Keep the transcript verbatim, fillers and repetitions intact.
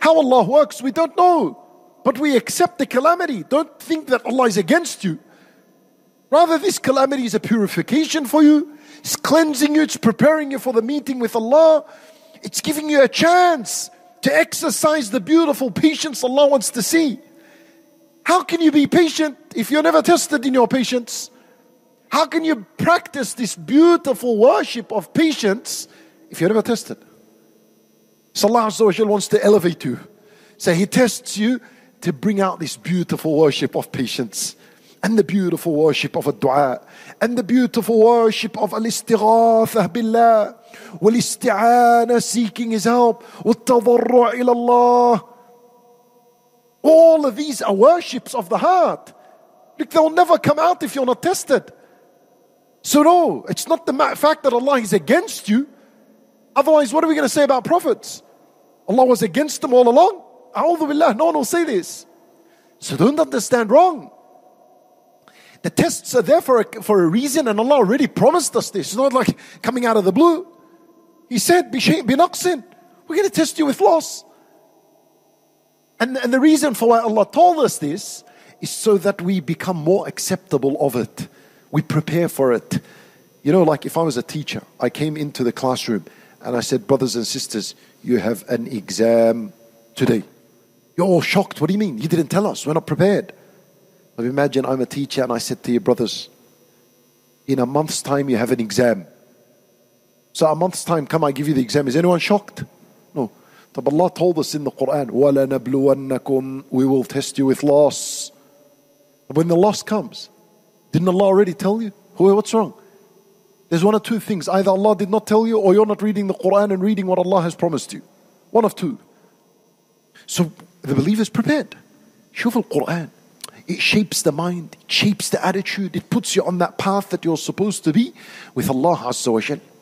How Allah works, we don't know. But we accept the calamity. Don't think that Allah is against you. Rather, this calamity is a purification for you. It's cleansing you. It's preparing you for the meeting with Allah. It's giving you a chance to exercise the beautiful patience Allah wants to see. How can you be patient if you're never tested in your patience? How can you practice this beautiful worship of patience if you're never tested? So Allah Azza wa Jal wants to elevate you. So He tests you to bring out this beautiful worship of patience, and the beautiful worship of a dua, and the beautiful worship of al-istighathah billah, wal-isti'ana, seeking His help, wal-tadarru' ila Allah. All of these are worships of the heart. Look, they'll never come out if you're not tested. So no, it's not the fact that Allah is against you. Otherwise, what are we going to say about prophets? Allah was against them all along? A'udhu billah, no one will say this. So don't understand wrong. The tests are there for a, for a reason, and Allah already promised us this. It's not like coming out of the blue. He said, binaqsin, we're going to test you with loss. And, and the reason for why Allah told us this is so that we become more acceptable of it. We prepare for it. You know, like if I was a teacher, I came into the classroom and I said, brothers and sisters, you have an exam today. You're all shocked. What do you mean? You didn't tell us. We're not prepared. But imagine I'm a teacher and I said to you, brothers, in a month's time you have an exam. So a month's time, come, I give you the exam. Is anyone shocked? No. But Allah told us in the Quran, وَلَنَبْلُوَنَّكُمْ, we will test you with loss. When the loss comes, didn't Allah already tell you? What's wrong? There's one of two things. Either Allah did not tell you, or you're not reading the Quran and reading what Allah has promised you. One of two. So the believer is prepared. Shuf al-Quran. It shapes the mind. It shapes the attitude. It puts you on that path that you're supposed to be with Allah Azza wa Jal.